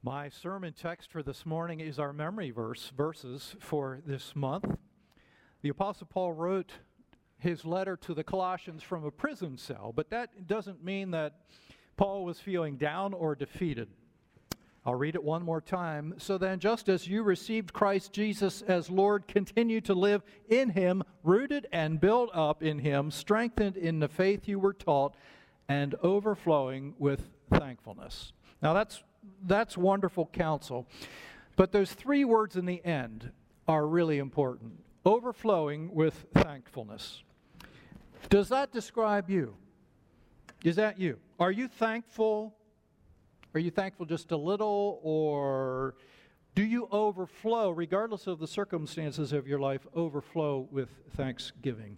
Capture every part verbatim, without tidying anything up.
My sermon text for this morning is our memory verse, verses for this month. The Apostle Paul wrote his letter to the Colossians from a prison cell, but that doesn't mean that Paul was feeling down or defeated. I'll read it one more time. So then, just as you received Christ Jesus as Lord, continue to live in Him, rooted and built up in Him, strengthened in the faith you were taught, and overflowing with thankfulness. Now that's that's wonderful counsel, but those three words in the end are really important. Overflowing with thankfulness. Does that describe you? Is that you? Are you thankful? Are you thankful just a little, or do you overflow, regardless of the circumstances of your life, overflow with thanksgiving?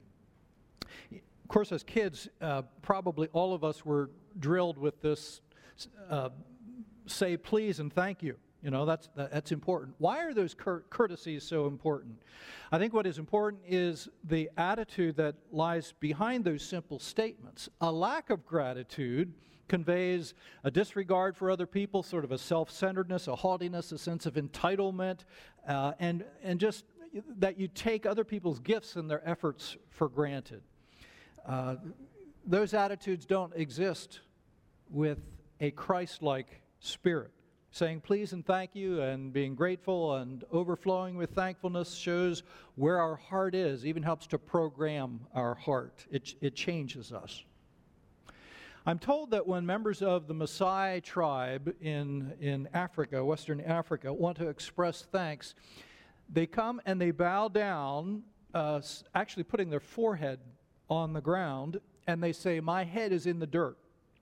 Of course, as kids, uh, probably all of us were drilled with this, uh, say please and thank you. You know, that's that's important. Why are those cur- courtesies so important? I think what is important is the attitude that lies behind those simple statements. A lack of gratitude conveys a disregard for other people, sort of a self-centeredness, a haughtiness, a sense of entitlement, uh, and, and just that you take other people's gifts and their efforts for granted. Uh, those attitudes don't exist with a Christ-like spirit. Saying please and thank you and being grateful and overflowing with thankfulness shows where our heart is, even helps to program our heart. It, it changes us. I'm told that when members of the Maasai tribe in, in Africa, Western Africa, want to express thanks, they come and they bow down, uh, actually putting their forehead on the ground, and they say, "My head is in the dirt."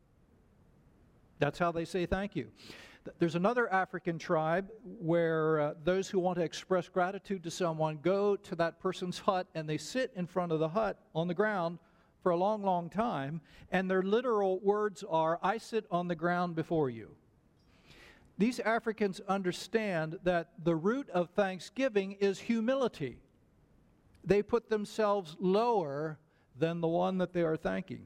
That's how they say thank you. There's another African tribe where uh, those who want to express gratitude to someone go to that person's hut and they sit in front of the hut on the ground for a long, long time, and their literal words are, "I sit on the ground before you." These Africans understand that the root of thanksgiving is humility. They put themselves lower than the one that they are thanking.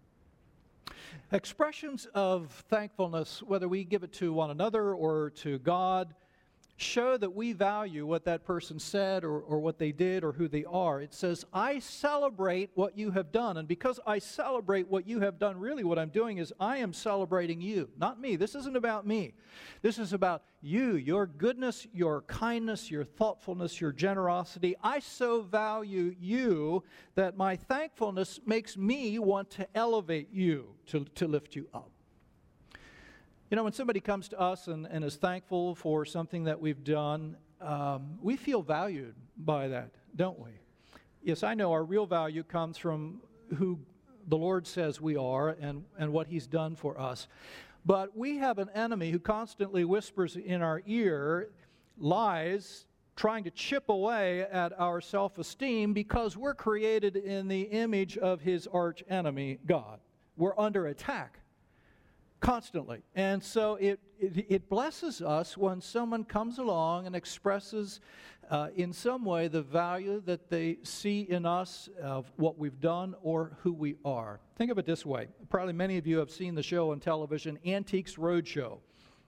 Expressions of thankfulness, whether we give it to one another or to God, show that we value what that person said or, or what they did or who they are. It says, "I celebrate what you have done." And because I celebrate what you have done, really what I'm doing is I am celebrating you, not me. This isn't about me. This is about you, your goodness, your kindness, your thoughtfulness, your generosity. I so value you that my thankfulness makes me want to elevate you, to, to lift you up. You know, when somebody comes to us and, and is thankful for something that we've done, um, we feel valued by that, don't we? Yes, I know our real value comes from who the Lord says we are and, and what He's done for us. But we have an enemy who constantly whispers in our ear lies, trying to chip away at our self-esteem because we're created in the image of his arch enemy, God. We're under attack constantly. And so it, it, it blesses us when someone comes along and expresses uh, in some way the value that they see in us of what we've done or who we are. Think of it this way. Probably many of you have seen the show on television, Antiques Roadshow.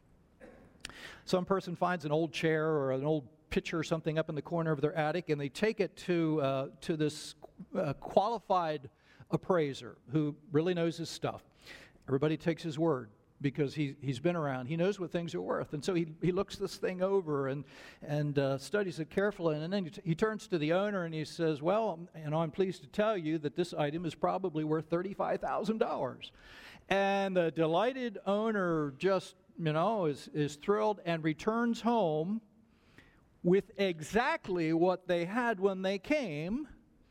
Some person finds an old chair or an old picture or something up in the corner of their attic, and they take it to, uh, to this uh, qualified appraiser who really knows his stuff. Everybody takes his word because he, he's been around. He knows what things are worth. And so he, he looks this thing over and, and uh, studies it carefully. And then he, t- he turns to the owner and he says, "Well, you know, I'm pleased to tell you that this item is probably worth thirty-five thousand dollars. And the delighted owner just, you know, is, is thrilled and returns home with exactly what they had when they came.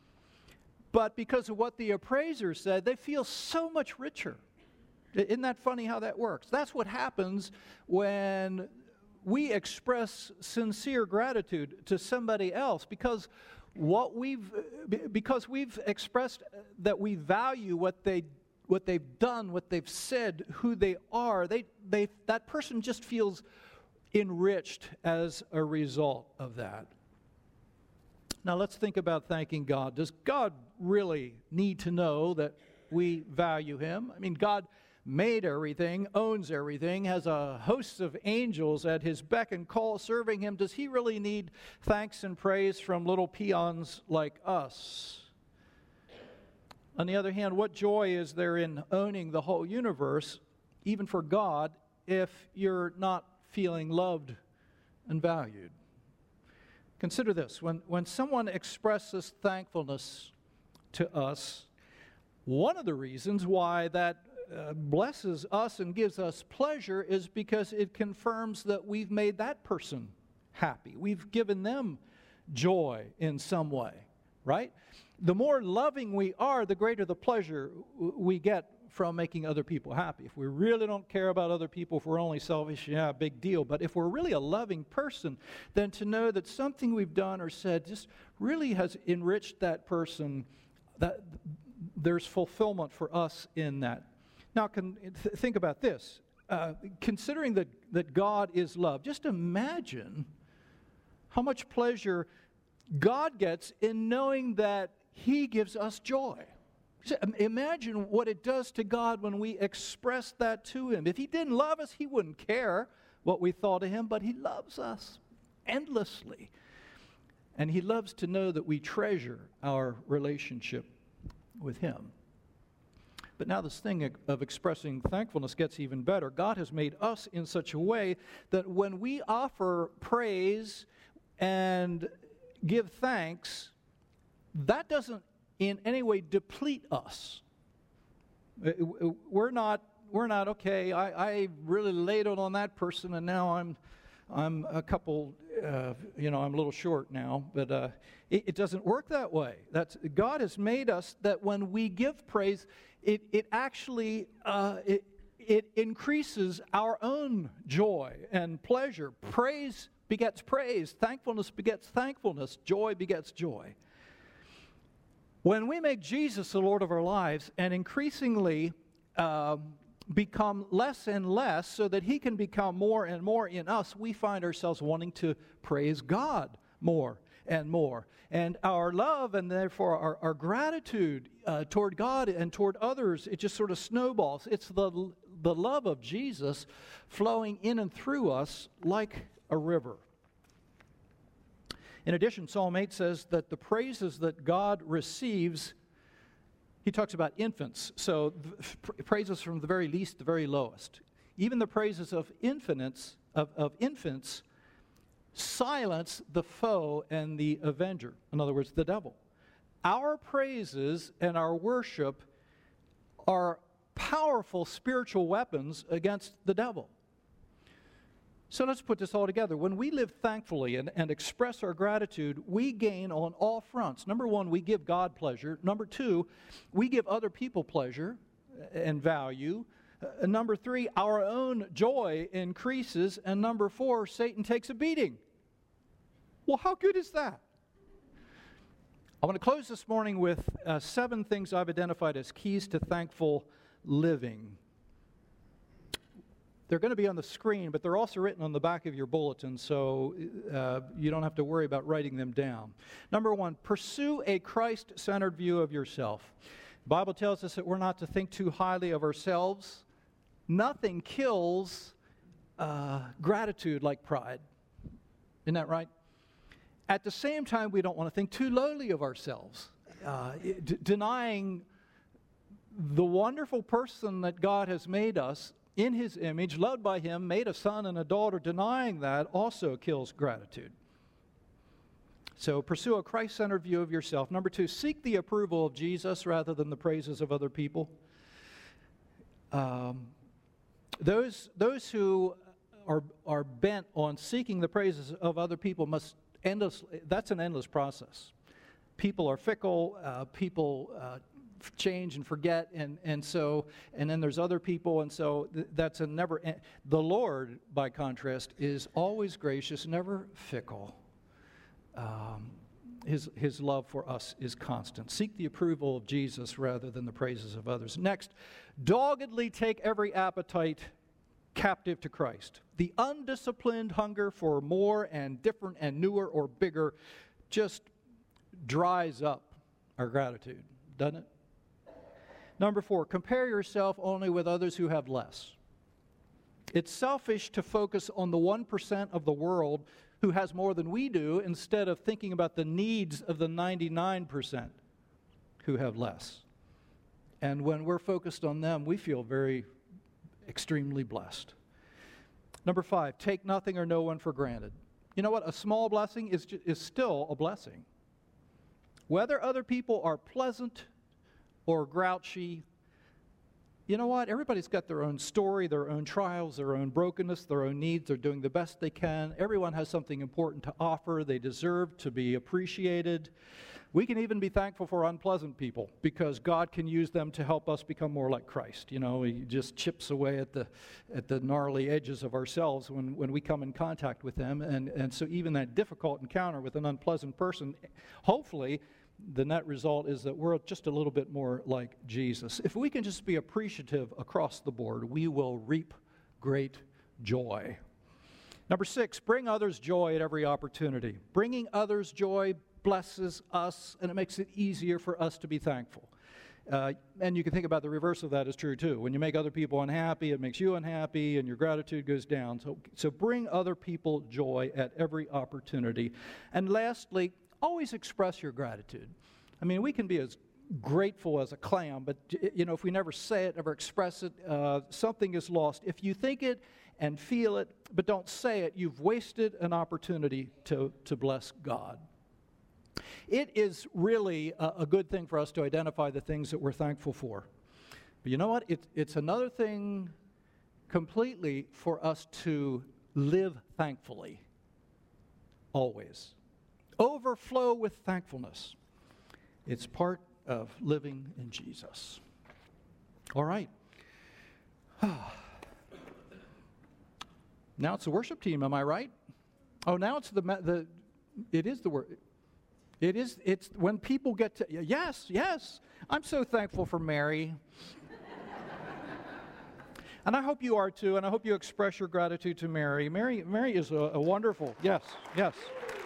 But because of what the appraiser said, they feel so much richer. Isn't that funny how that works? That's what happens when we express sincere gratitude to somebody else, because what we've because we've expressed that we value what they what they've done, what they've said, who they are. They they that person just feels enriched as a result of that. Now let's think about thanking God. Does God really need to know that we value Him? I mean, God made everything, owns everything, has a host of angels at his beck and call serving him, does he really need thanks and praise from little peons like us? On the other hand, what joy is there in owning the whole universe, even for God, if you're not feeling loved and valued? Consider this. When, when someone expresses thankfulness to us, one of the reasons why that uh, blesses us and gives us pleasure is because it confirms that we've made that person happy. We've given them joy in some way, right? The more loving we are, the greater the pleasure we get from making other people happy. If we really don't care about other people, if we're only selfish, yeah, big deal. But if we're really a loving person, then to know that something we've done or said just really has enriched that person, that there's fulfillment for us in that. Now, can, th- think about this. Uh, considering that, that God is love, just imagine how much pleasure God gets in knowing that He gives us joy. Imagine what it does to God when we express that to Him. If He didn't love us, He wouldn't care what we thought of Him, but He loves us endlessly. And He loves to know that we treasure our relationship with Him. But now this thing of expressing thankfulness gets even better. God has made us in such a way that when we offer praise and give thanks, that doesn't in any way deplete us. We're not, we're not okay, I, I really laid it on that person and now I'm I'm a couple, uh, you know, I'm a little short now, but uh, it, it doesn't work that way. That's, God has made us that when we give praise, it, it actually, uh, it, it increases our own joy and pleasure. Praise begets praise. Thankfulness begets thankfulness. Joy begets joy. When we make Jesus the Lord of our lives and increasingly uh, become less and less so that He can become more and more in us, we find ourselves wanting to praise God more and more. And our love and therefore our, our gratitude uh, toward God and toward others, it just sort of snowballs. It's the, the love of Jesus flowing in and through us like a river. In addition, Psalm eight says that the praises that God receives, he talks about infants, so the praises from the very least to the very lowest. Even the praises of infants, of, of infants silence the foe and the avenger, in other words, the devil. Our praises and our worship are powerful spiritual weapons against the devil. So let's put this all together. When we live thankfully and, and express our gratitude, we gain on all fronts. Number one, we give God pleasure. Number two, we give other people pleasure and value. Uh, number three, our own joy increases. And number four, Satan takes a beating. Well, how good is that? I want to close this morning with uh, seven things I've identified as keys to thankful living. They're going to be on the screen, but they're also written on the back of your bulletin, so uh, you don't have to worry about writing them down. Number one, pursue a Christ-centered view of yourself. The Bible tells us that we're not to think too highly of ourselves. Nothing kills uh, gratitude like pride. Isn't that right? At the same time, we don't want to think too lowly of ourselves, uh, d- denying the wonderful person that God has made us in His image, loved by Him, made a son and a daughter. Denying that also kills gratitude. So pursue a Christ-centered view of yourself. Number two, seek the approval of Jesus rather than the praises of other people. Um, those, those who are, are bent on seeking the praises of other people must endless, that's an endless process. People are fickle, uh, people uh, change and forget, and, and so, and then there's other people, and so th- that's a never, en- the Lord, by contrast, is always gracious, never fickle. Um, his, his love for us is constant. Seek the approval of Jesus rather than the praises of others. Next, doggedly take every appetite captive to Christ. The undisciplined hunger for more and different and newer or bigger just dries up our gratitude, doesn't it? Number four, compare yourself only with others who have less. It's selfish to focus on the one percent of the world who has more than we do instead of thinking about the needs of the ninety-nine percent who have less. And when we're focused on them, we feel very extremely blessed. Number five, take nothing or no one for granted. You know what? A small blessing is, ju- is still a blessing. Whether other people are pleasant or grouchy, you know what? Everybody's got their own story, their own trials, their own brokenness, their own needs. They're doing the best they can. Everyone has something important to offer. They deserve to be appreciated. We can even be thankful for unpleasant people because God can use them to help us become more like Christ. You know, He just chips away at the at the gnarly edges of ourselves when, when we come in contact with them. And, and so even that difficult encounter with an unpleasant person, hopefully the net result is that we're just a little bit more like Jesus. If we can just be appreciative across the board, we will reap great joy. Number six, bring others joy at every opportunity. Bringing others joy blesses us, and it makes it easier for us to be thankful. Uh, and you can think about the reverse of that is true too. When you make other people unhappy, it makes you unhappy, and your gratitude goes down. So, so bring other people joy at every opportunity. And lastly, always express your gratitude. I mean, we can be as grateful as a clam, but you know, if we never say it, never express it, uh, something is lost. If you think it and feel it, but don't say it, you've wasted an opportunity to, to bless God. It is really a, a good thing for us to identify the things that we're thankful for. But you know what? It, it's another thing completely for us to live thankfully, always. Overflow with thankfulness. It's part of living in Jesus. All right. Now it's the worship team, am I right? Oh, now it's the, the it is the word. It is, it's when people get to, yes, yes, I'm so thankful for Mary. And I hope you are too, and I hope you express your gratitude to Mary. Mary, Mary is a, a wonderful, yes, yes.